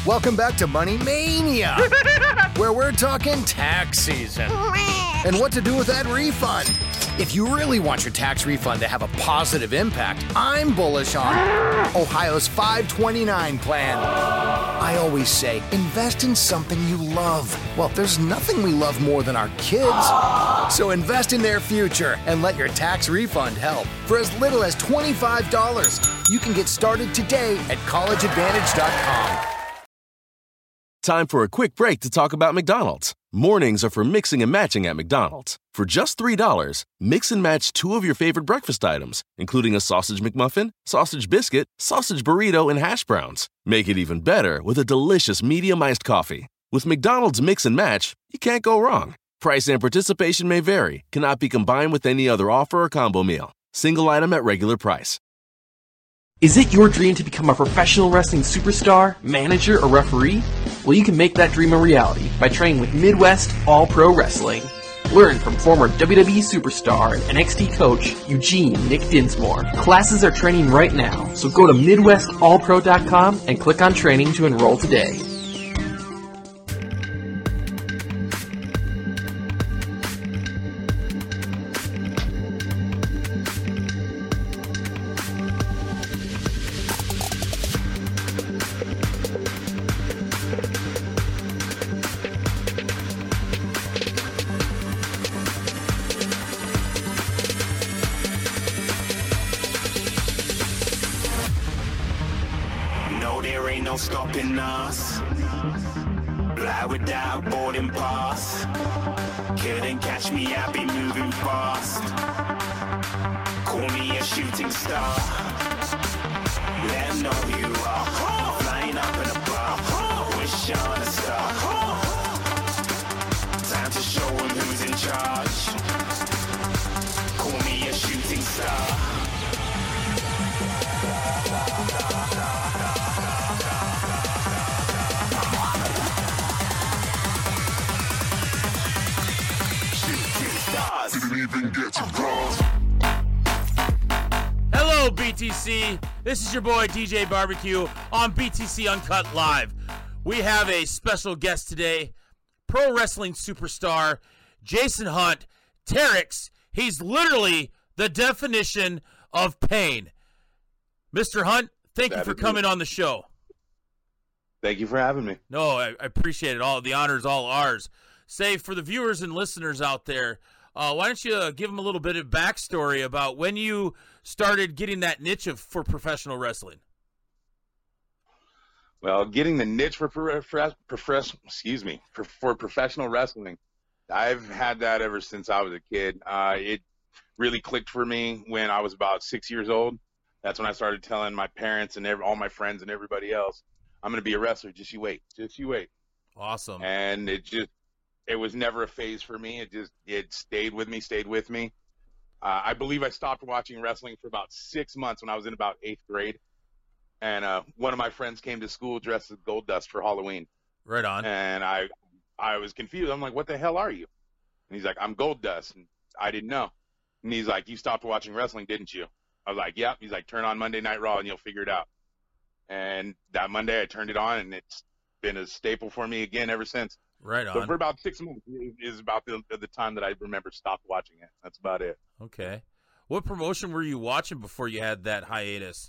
Welcome back to Money Mania, where we're talking tax season and what to do with that refund. If you really want your tax refund to have a positive impact, I'm bullish on Ohio's 529 plan. I always say, invest in something you love. Well, there's nothing we love more than our kids. So invest in their future and let your tax refund help. For as little as $25, you can get started today at collegeadvantage.com. Time for a quick break to talk about McDonald's. Mornings are for mixing and matching at McDonald's. For just $3, mix and match 2 of your favorite breakfast items, including a sausage McMuffin, sausage biscuit, sausage burrito, and hash browns. Make it even better with a delicious medium iced coffee. With McDonald's Mix and Match, you can't go wrong. Price and participation may vary, cannot be combined with any other offer or combo meal. Single item at regular price. Is it your dream to become a professional wrestling superstar, manager, or referee? Well, you can make that dream a reality by training with Midwest All-Pro Wrestling. Learn from former WWE superstar and NXT coach Eugene Nick Dinsmore. Classes are training right now, so go to MidwestAllPro.com and click on training to enroll today. Stopping us, fly without boarding pass. Couldn't catch me, I'll be moving fast. Call me a shooting star. Let them know who you are. Flying up in a bar, wish on a star. Time to show them who's in charge. Call me a shooting star. Hello, BTC. This is your boy DJ Barbecue on BTC Uncut Live. We have a special guest today, pro wrestling superstar Jason Hunt, Teryx. He's literally the definition of pain. Mr. Hunt, thank you for coming on the show. Thank you for having me. No, I appreciate it. All the honor's all ours. Say, for the viewers and listeners out there, why don't you give them a little bit of backstory about when you started getting that niche for professional wrestling? Well, getting the niche for professional wrestling, I've had that ever since I was a kid. It really clicked for me when I was about 6 years old. That's when I started telling my parents and all my friends and everybody else, I'm going to be a wrestler. Just you wait. Just you wait. Awesome. And it was never a phase for me. It stayed with me. I believe I stopped watching wrestling for about 6 months when I was in about 8th grade. And one of my friends came to school dressed as Goldust for Halloween. Right on. And I was confused. I'm like, what the hell are you? And he's like, I'm Goldust. And I didn't know. And he's like, you stopped watching wrestling, didn't you? I was like, yep. He's like, turn on Monday Night Raw and you'll figure it out. And that Monday I turned it on, and it's been a staple for me again ever since. Right on. So for about 6 months is about the time that I remember stopped watching it. That's about it. Okay. What promotion were you watching before you had that hiatus?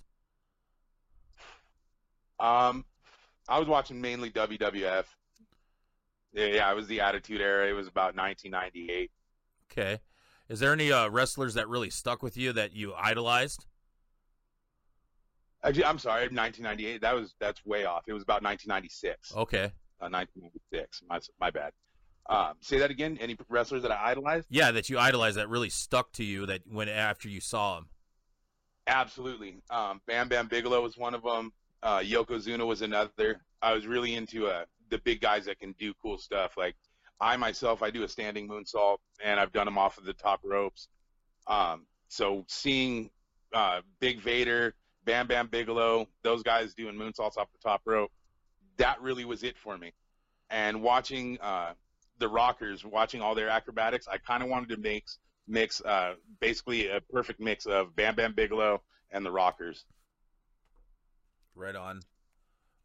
I was watching mainly WWF. Yeah, it was the Attitude Era. It was about 1998. Okay. Is there any wrestlers that really stuck with you that you idolized? Actually, I'm sorry, 1998. That's way off. It was about 1996. Okay. 1996. My bad. Say that again. Any wrestlers that I idolized? Yeah, that you idolized that really stuck to you that when after you saw them. Absolutely. Bam Bam Bigelow was one of them. Yokozuna was another. I was really into the big guys that can do cool stuff. Like I do a standing moonsault, and I've done them off of the top ropes. So seeing Big Vader, Bam Bam Bigelow, those guys doing moonsaults off the top rope, that really was it for me. And watching the Rockers, watching all their acrobatics, I kind of wanted to mix basically a perfect mix of Bam Bam Bigelow and the Rockers. Right on.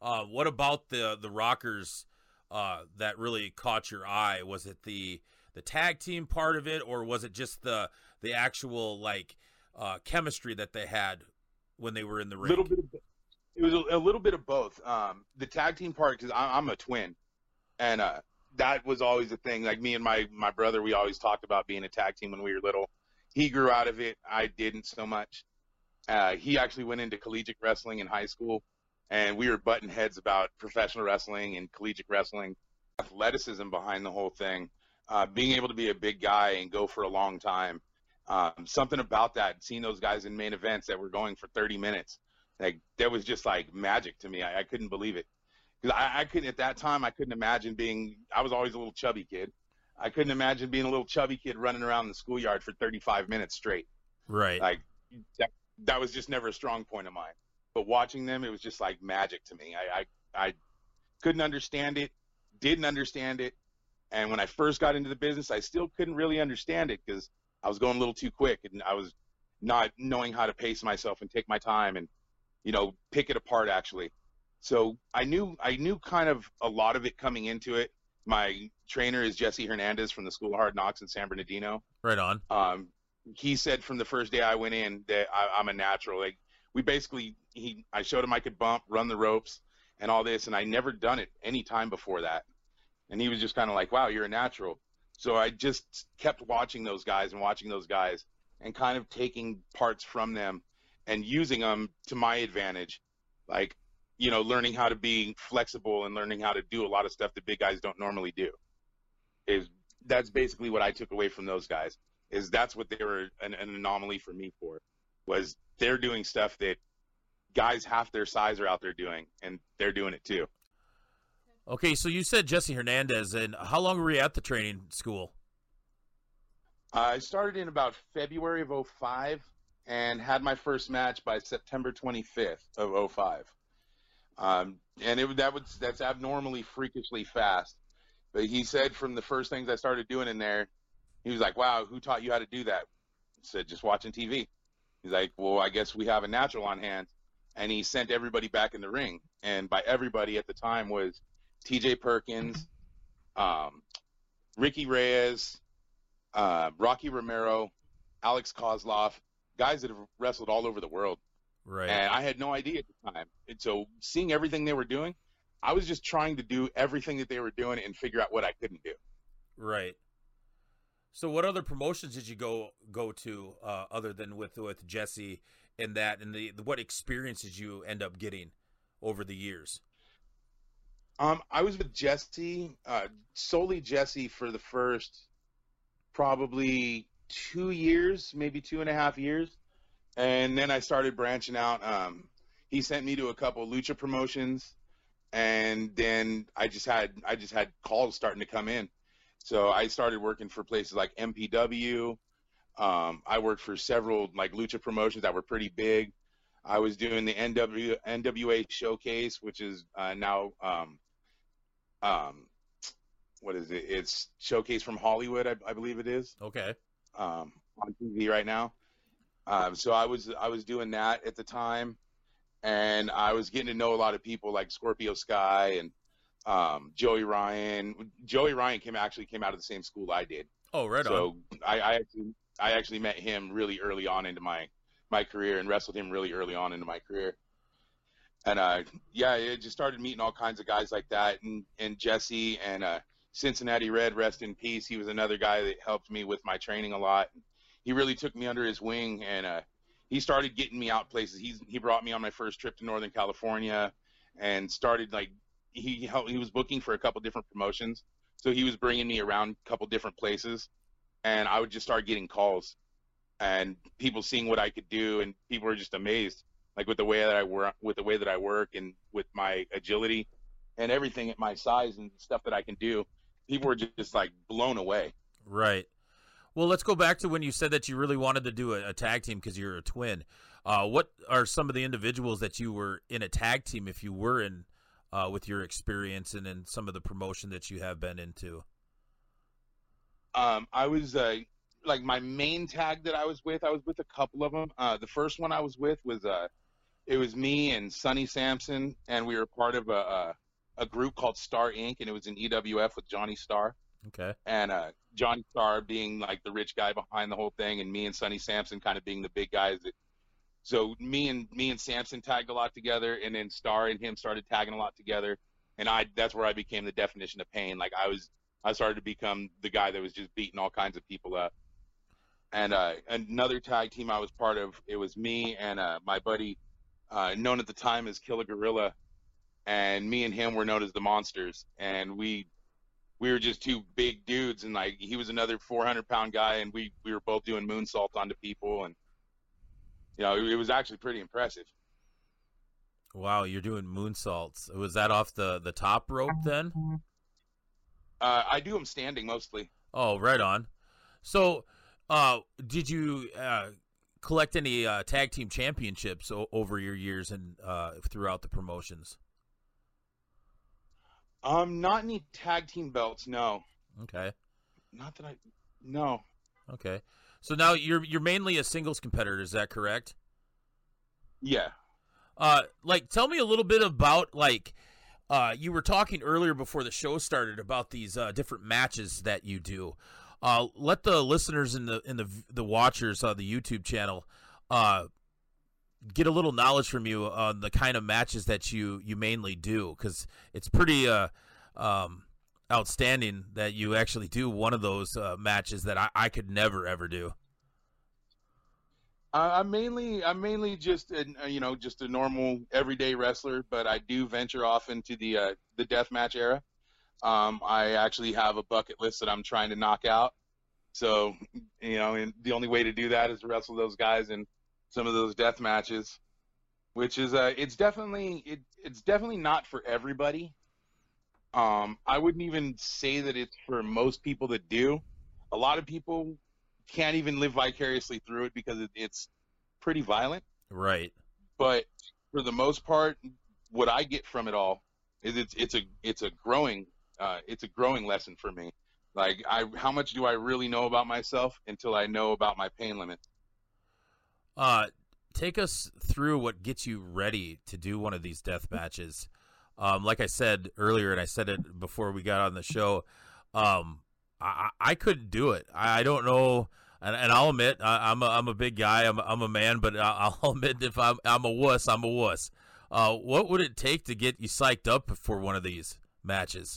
What about the Rockers that really caught your eye? Was it the tag team part of it, or was it just the actual like chemistry that they had when they were in the ring? It was a little bit of both. The tag team part, because I'm a twin, and that was always a thing. Like me and my brother, we always talked about being a tag team when we were little. He grew out of it. I didn't so much. He actually went into collegiate wrestling in high school, and we were butting heads about professional wrestling and collegiate wrestling. Athleticism behind the whole thing, being able to be a big guy and go for a long time. Something about that, seeing those guys in main events that were going for 30 minutes, like that was just like magic to me. I couldn't believe it. Because I couldn't, at that time, I couldn't imagine I was always a little chubby kid. I couldn't imagine being a little chubby kid running around the schoolyard for 35 minutes straight. Right. Like, that was just never a strong point of mine. But watching them, it was just like magic to me. I couldn't understand it, didn't understand it. And when I first got into the business, I still couldn't really understand it because I was going a little too quick and I was not knowing how to pace myself and take my time and, pick it apart actually. So I knew kind of a lot of it coming into it. My trainer is Jesse Hernandez from the School of Hard Knocks in San Bernardino. Right on. He said from the first day I went in that I'm a natural. Like I showed him I could bump, run the ropes, and all this, and I never done it any time before that. And he was just kind of like, "Wow, you're a natural." So I just kept watching those guys and kind of taking parts from them and using them to my advantage, like learning how to be flexible and learning how to do a lot of stuff that big guys don't normally do. That's basically what I took away from those guys. That's what they were an anomaly for me for, was they're doing stuff that guys half their size are out there doing, and they're doing it too. Okay, so you said Jesse Hernandez, and how long were you at the training school? I started in about February of 2005 and had my first match by September 25th of 2005. And that's abnormally freakishly fast. But he said from the first things I started doing in there, he was like, "Wow, who taught you how to do that?" I said, "Just watching TV." He's like, "Well, I guess we have a natural on hand." And he sent everybody back in the ring. And by everybody at the time was TJ Perkins, Ricky Reyes, Rocky Romero, Alex Kozlov, guys that have wrestled all over the world. Right. And I had no idea at the time. And so seeing everything they were doing, I was just trying to do everything that they were doing and figure out what I couldn't do. Right. So what other promotions did you go to other than with Jesse and that, and what experience did you end up getting over the years? I was with Jesse, solely Jesse, for the first probably 2 years, maybe 2.5 years. And then I started branching out. He sent me to a couple Lucha promotions, and then I just had calls starting to come in. So I started working for places like MPW. I worked for several like Lucha promotions that were pretty big. I was doing the NWA Showcase, which is now what is it? It's Showcase from Hollywood, I believe it is. Okay. On TV right now. So I was doing that at the time, and I was getting to know a lot of people like Scorpio Sky and Joey Ryan. Joey Ryan came out of the same school I did. Oh, right on. So I actually met him really early on into my career and wrestled him really early on into my career. And it just started meeting all kinds of guys like that, and Jesse and Cincinnati Red, rest in peace. He was another guy that helped me with my training a lot. He really took me under his wing, and he started getting me out places. He brought me on my first trip to Northern California, and started like he was booking for a couple different promotions, so he was bringing me around a couple different places, and I would just start getting calls, and people seeing what I could do, and people were just amazed, like with the way that I work, and with my agility, and everything at my size and stuff that I can do. People were just like blown away. Right. Well, let's go back to when you said that you really wanted to do a tag team because you're a twin. What are some of the individuals that you were in a tag team, if you were in, with your experience and in some of the promotion that you have been into? I was like my main tag that I was with a couple of them. The first one I was with was it was me and Sonny Sampson, and we were part of a group called Star Inc., and it was in EWF with Johnny Starr. Okay. And Johnny Starr being like the rich guy behind the whole thing, and me and Sonny Sampson kind of being the big guys. So me and Sampson tagged a lot together, and then Starr and him started tagging a lot together, and that's where I became the definition of pain. Like I started to become the guy that was just beating all kinds of people up. And another tag team I was part of, it was me and my buddy, known at the time as Killer Gorilla, and me and him were known as the Monsters, and we were just two big dudes, and like he was another 400-pound guy, and we were both doing moonsaults onto people, and it was actually pretty impressive. Wow, you're doing moonsaults. Was that off the top rope then? I do them standing mostly. Oh, right on. So, did you collect any tag team championships over your years and throughout the promotions? Not any tag team belts, no. Okay. Not that no. Okay. So now you're mainly a singles competitor, is that correct? Yeah. Tell me a little bit about you were talking earlier before the show started about these different matches that you do. Let the listeners and the watchers on the YouTube channel get a little knowledge from you on the kind of matches that you mainly do, because it's pretty outstanding that you actually do one of those matches that I could never ever do. I'm mainly just a normal everyday wrestler, but I do venture off into the deathmatch era. I actually have a bucket list that I'm trying to knock out. So, and the only way to do that is to wrestle those guys in some of those death matches, which is it's definitely not for everybody. I wouldn't even say that it's for most people that do. A lot of people can't even live vicariously through it because it's pretty violent. Right. But for the most part, what I get from it all is it's a growing lesson for me. Like, how much do I really know about myself until I know about my pain limit? Take us through what gets you ready to do one of these death matches. Like I said earlier, and I said it before we got on the show, I couldn't do it. I don't know, and I'll admit I'm a big guy. I'm a man, but I'll admit if I'm a wuss, I'm a wuss. What would it take to get you psyched up for one of these matches?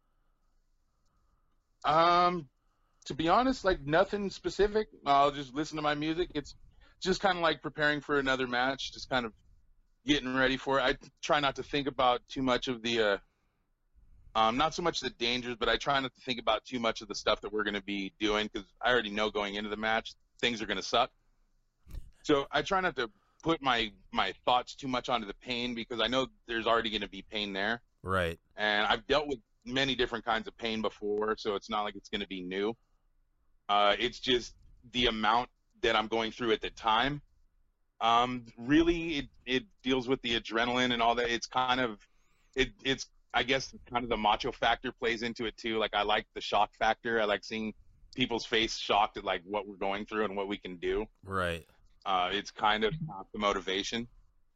To be honest, like nothing specific. I'll just listen to my music. It's just kind of like preparing for another match, just kind of getting ready for it. I try not to think about too much of the, not so much the dangers, but I try not to think about too much of the stuff that we're going to be doing, because I already know going into the match, things are going to suck. So I try not to put my thoughts too much onto the pain, because I know there's already going to be pain there. Right. And I've dealt with many different kinds of pain before, so it's not like it's going to be new. It's just the amount that I'm going through at the time. Really, it deals with the adrenaline and all that. It's kind of, it's I guess kind of the macho factor plays into it too. Like, I like the shock factor. I like seeing people's face shocked at like what we're going through and what we can do. Right. It's kind of the motivation.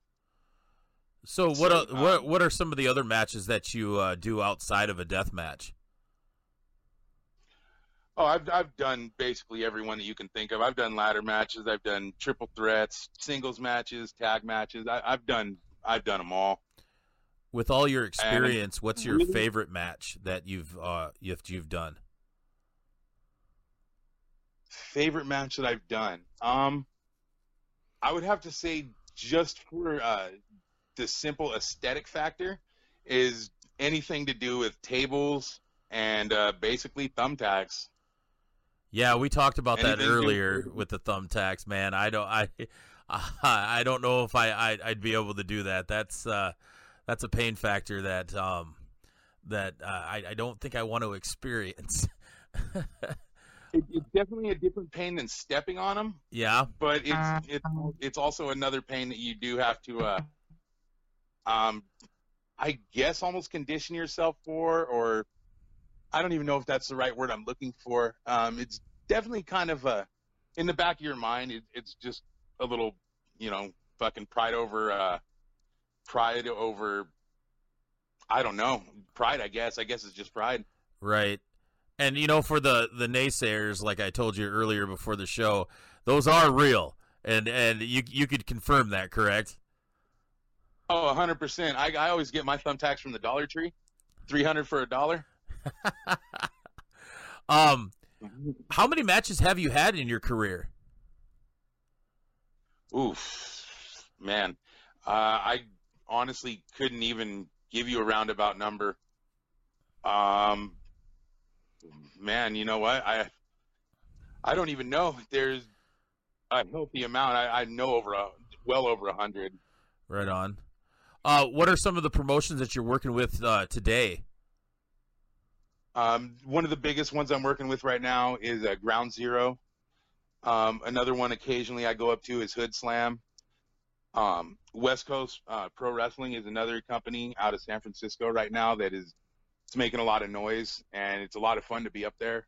So what are some of the other matches that you do outside of a death match? Oh, I've done basically every one that you can think of. I've done ladder matches. I've done triple threats, singles matches, tag matches. I've done them all. With all your experience, what's your favorite match that you've done? Favorite match that I've done? I would have to say, just for the simple aesthetic factor, is anything to do with tables and basically thumbtacks. Yeah, we talked about that earlier with the thumbtacks, man. I don't know if I'd be able to do that. That's a pain factor that I don't think I want to experience. It's definitely a different pain than stepping on them. Yeah, but it's also another pain that you do have to I guess almost condition yourself for, or I don't even know if that's the right word I'm looking for. It's definitely kind of in the back of your mind. It's just a little, fucking pride over, I don't know, pride, I guess it's just pride. Right. And, for the naysayers, like I told you earlier before the show, those are real. And you could confirm that, correct? Oh, 100%. I always get my thumbtacks from the Dollar Tree, $300 for $1. How many matches have you had in your career? Oof, man. I honestly couldn't even give you a roundabout number. Man, you know what? I don't even know. There's a healthy amount. I know well over 100. Right on. What are some of the promotions that you're working with today? One of the biggest ones I'm working with right now is Ground Zero. Another one occasionally I go up to is Hood Slam. West Coast Pro Wrestling is another company out of San Francisco right now that it's making a lot of noise, and it's a lot of fun to be up there.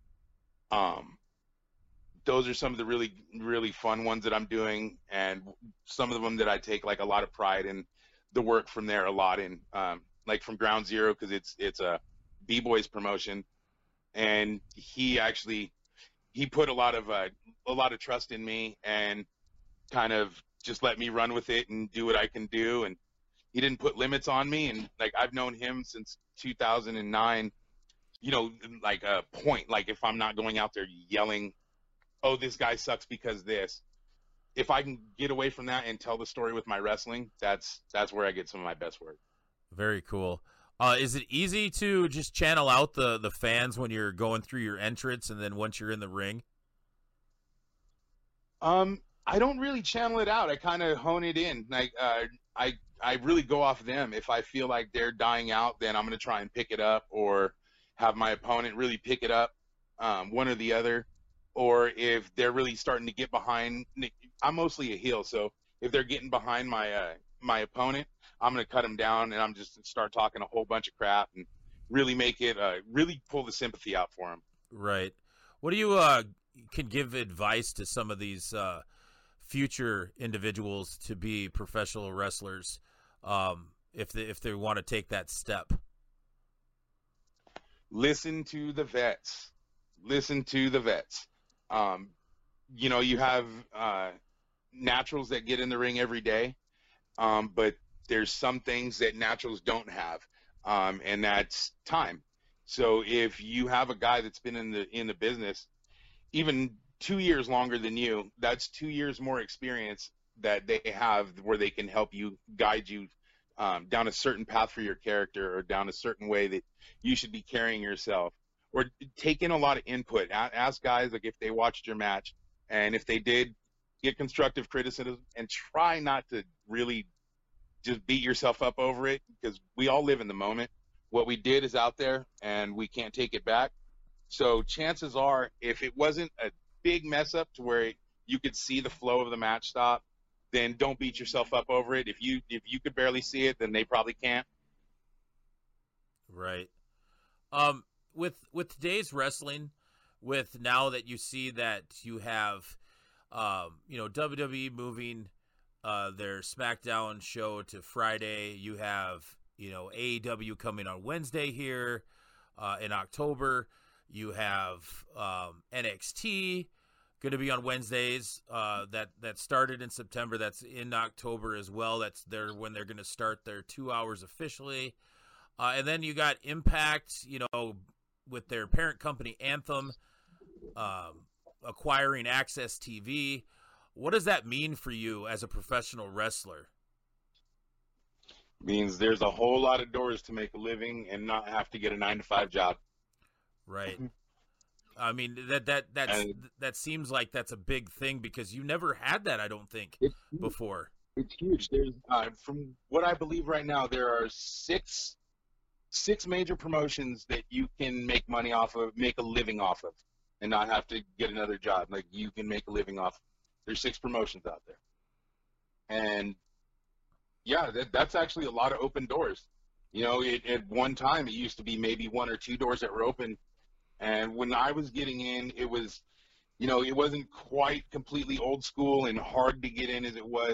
Those are some of the really, really fun ones that I'm doing, and some of them that I take like a lot of pride in the work from there a lot in, like from Ground Zero, because it's a B-Boys promotion, and he put a lot of trust in me and kind of just let me run with it and do what I can do, and he didn't put limits on me. And like, I've known him since 2009, like a point, like if I'm not going out there yelling, oh, this guy sucks because this, if I can get away from that and tell the story with my wrestling, that's where I get some of my best work. Very cool. Is it easy to just channel out the fans when you're going through your entrance and then once you're in the ring? I don't really channel it out. I kind of hone it in. Like, I really go off them. If I feel like they're dying out, then I'm going to try and pick it up, or have my opponent really pick it up, one or the other. Or if they're really starting to get behind, I'm mostly a heel, so if they're getting behind my opponent, I'm going to cut them down, and I'm just start talking a whole bunch of crap and really make it, really pull the sympathy out for them. Right. What do you can give advice to some of these future individuals to be professional wrestlers, if they want to take that step? Listen to the vets. You have naturals that get in the ring every day, but there's some things that naturals don't have, and that's time. So if you have a guy that's been in the business even 2 years longer than you, that's 2 years more experience that they have, where they can help you, guide you down a certain path for your character, or down a certain way that you should be carrying yourself, or take in a lot of input. Ask guys, like, if they watched your match, and if they did, get constructive criticism, and try not to really just beat yourself up over it, because we all live in the moment. What we did is out there, and we can't take it back. So chances are, if it wasn't a big mess up to where you could see the flow of the match stop, then don't beat yourself up over it. If you could barely see it, then they probably can't. Right. With today's wrestling, with now that you see that you have, WWE moving their SmackDown show to Friday, you have, AEW coming on Wednesday here in October. You have NXT going to be on Wednesdays. That started in September. That's in October as well. That's when they're going to start their 2 hours officially. And then you got Impact, with their parent company Anthem acquiring Access TV. What does that mean for you as a professional wrestler? Means there's a whole lot of doors to make a living and not have to get a 9-to-5 job. Right. I mean, that seems like that's a big thing, because you never had that, I don't think, before. It's huge. There's from what I believe right now, there are six major promotions that you can make money off of, make a living off of, and not have to get another job. Like, you can make a living off. There's 6 promotions out there, and yeah, that's actually a lot of open doors. At one time it used to be maybe 1 or 2 doors that were open. And when I was getting in, it was, it wasn't quite completely old school and hard to get in as it was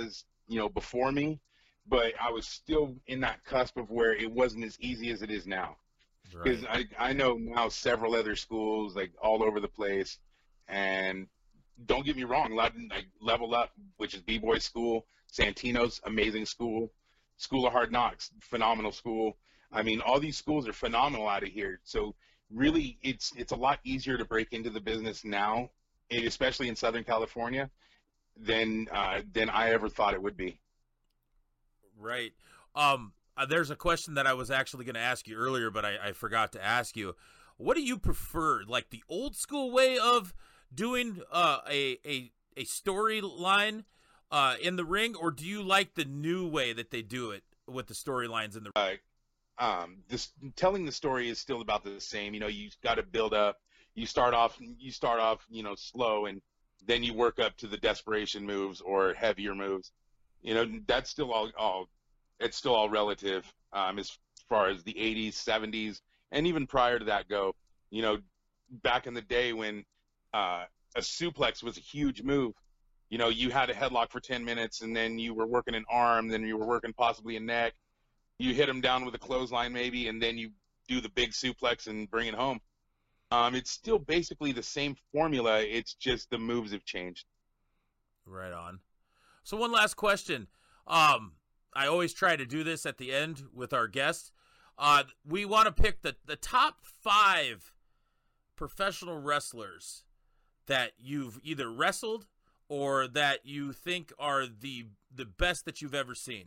before me, but I was still in that cusp of where it wasn't as easy as it is now. Because Right. I know now several other schools like all over the place, and don't get me wrong, like Level Up, which is B-Boy School, Santino's amazing school, School of Hard Knocks, phenomenal school. I mean, all these schools are phenomenal out of here. So really, it's a lot easier to break into the business now, especially in Southern California, than I ever thought it would be. Right. There's a question that I was actually going to ask you earlier, but I forgot to ask you. What do you prefer, like the old school way of doing a storyline in the ring, or do you like the new way that they do it with the storylines in the ring? Telling the story is still about the same. You got to build up. You start off, slow, and then you work up to the desperation moves or heavier moves. That's still all it's still all relative as far as the 80s, 70s, and even prior to that go. Back in the day when a suplex was a huge move, you had a headlock for 10 minutes, and then you were working an arm, then you were working possibly a neck. You hit him down with a clothesline maybe, and then you do the big suplex and bring it home. It's still basically the same formula. It's just the moves have changed. Right on. So one last question. I always try to do this at the end with our guests. We want to pick the top 5 professional wrestlers that you've either wrestled or that you think are the best that you've ever seen.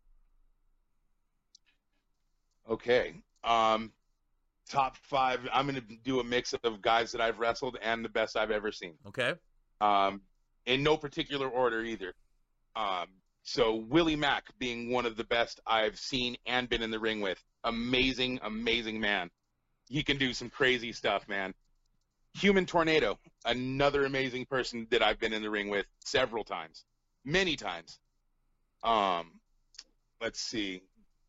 Okay. Top 5. I'm going to do a mix of guys that I've wrestled and the best I've ever seen. Okay. In no particular order either. So Willie Mack being one of the best I've seen and been in the ring with. Amazing, amazing man. He can do some crazy stuff, man. Human Tornado, another amazing person that I've been in the ring with several times. Many times. Let's see.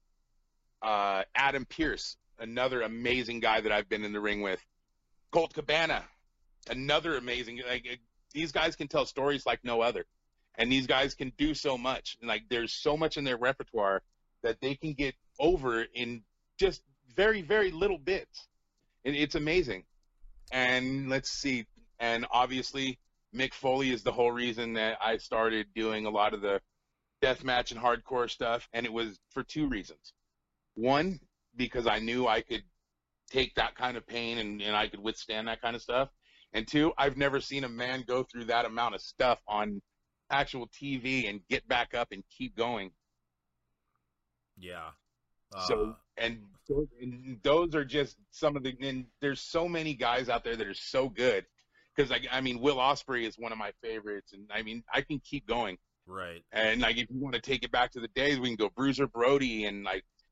Adam Pearce, another amazing guy that I've been in the ring with. Colt Cabana, another amazing. These guys can tell stories like no other, and these guys can do so much. There's so much in their repertoire that they can get over in just very, very little bits. It's amazing. And let's see. And obviously, Mick Foley is the whole reason that I started doing a lot of the deathmatch and hardcore stuff, and it was for 2 reasons. One, because I knew I could take that kind of pain and I could withstand that kind of stuff. And 2, I've never seen a man go through that amount of stuff on actual TV and get back up and keep going. Yeah. And those are just some of and there's so many guys out there that are so good. Because, Will Ospreay is one of my favorites. And, I can keep going. Right. And, if you want to take it back to the days, we can go Bruiser Brody and,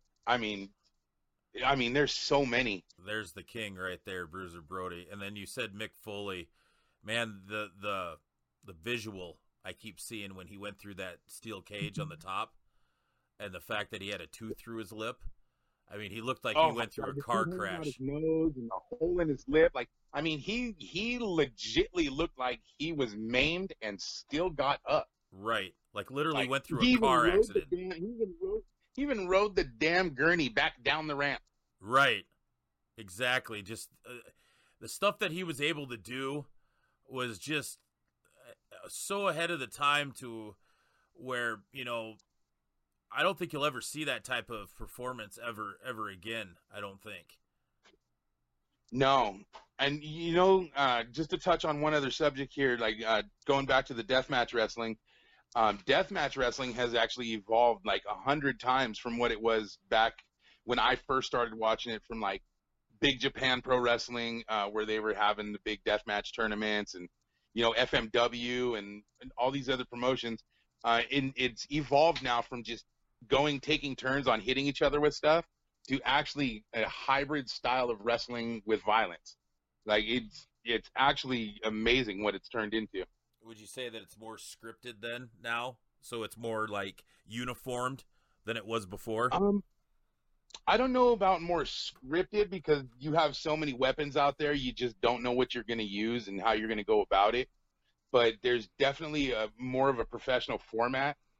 there's so many. There's the king right there, Bruiser Brody. And then you said Mick Foley. Man, the visual I keep seeing when he went through that steel cage on the top, and the fact that he had a tooth through his lip. He looked like he went through a car crash. His nose and a hole in his lip. He legitly looked like he was maimed and still got up. Right. Literally went through a car accident. He even rode the damn gurney back down the ramp. Right. Exactly. Just the stuff that he was able to do was just so ahead of the time to where, I don't think you'll ever see that type of performance ever again. I don't think. No. And, just to touch on one other subject here, going back to the deathmatch wrestling, deathmatch wrestling has actually evolved 100 times from what it was back when I first started watching it, from Big Japan Pro Wrestling, where they were having the big deathmatch tournaments, and FMW and all these other promotions. It's evolved now from just taking turns on hitting each other with stuff to actually a hybrid style of wrestling with violence. It's actually amazing what it's turned into. Would you say that it's more scripted then now? So it's more uniformed than it was before? I don't know about more scripted, because you have so many weapons out there, you just don't know what you're going to use and how you're going to go about it. But there's definitely more of a professional format.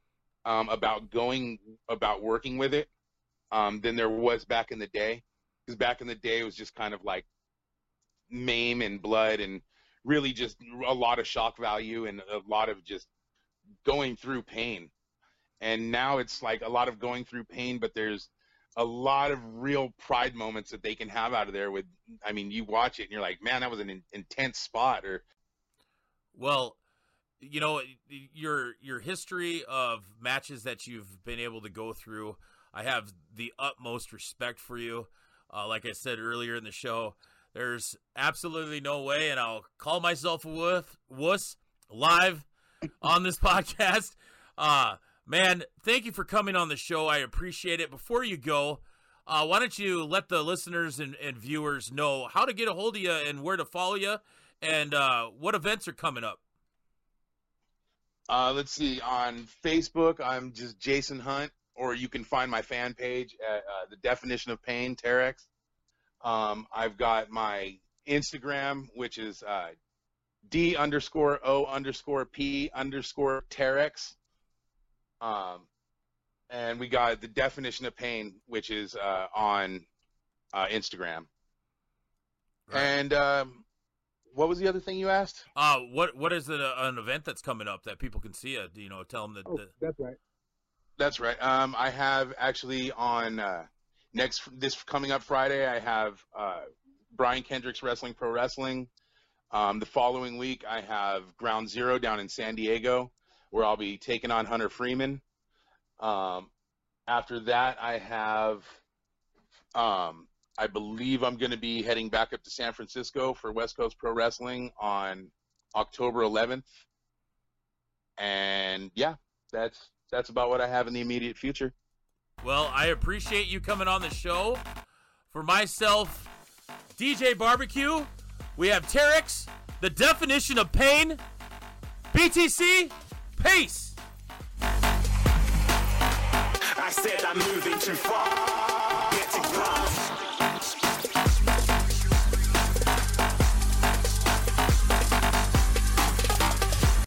about working with it than there was back in the day. Because back in the day, it was just kind of like maim and blood and really just a lot of shock value and a lot of just going through pain. And now it's like a lot of going through pain, but there's a lot of real pride moments that they can have out of there with, I mean, you watch it and you're like, man, that was an intense spot. Or, well, you know, your history of matches that you've been able to go through, I have the utmost respect for you. Like I said earlier in the show, there's absolutely no way, and I'll call myself a wuss live on this podcast. Man, thank you for coming on the show. I appreciate it. Before you go, why don't you let the listeners and viewers know how to get a hold of you and where to follow you and what events are coming up? Let's see. On Facebook, I'm just Jason Hunt, or you can find my fan page at The Definition of Pain, Terex. I've got my Instagram, which is D_O_P_Terex. And we got The Definition of Pain, which is on Instagram. Right. And what was the other thing you asked? What is an event that's coming up that people can see it? You know, tell them that. That's right. That's right. I have actually on this coming up Friday, I have Brian Kendrick's Wrestling Pro Wrestling. The following week, I have Ground Zero down in San Diego, where I'll be taking on Hunter Freeman. After that, I have, I believe I'm going to be heading back up to San Francisco for West Coast Pro Wrestling on October 11th. And yeah, that's about what I have in the immediate future. Well, I appreciate you coming on the show. For myself, DJ Barbecue, we have Terex, The Definition of Pain, BTC, peace. I said I'm moving too far, getting close.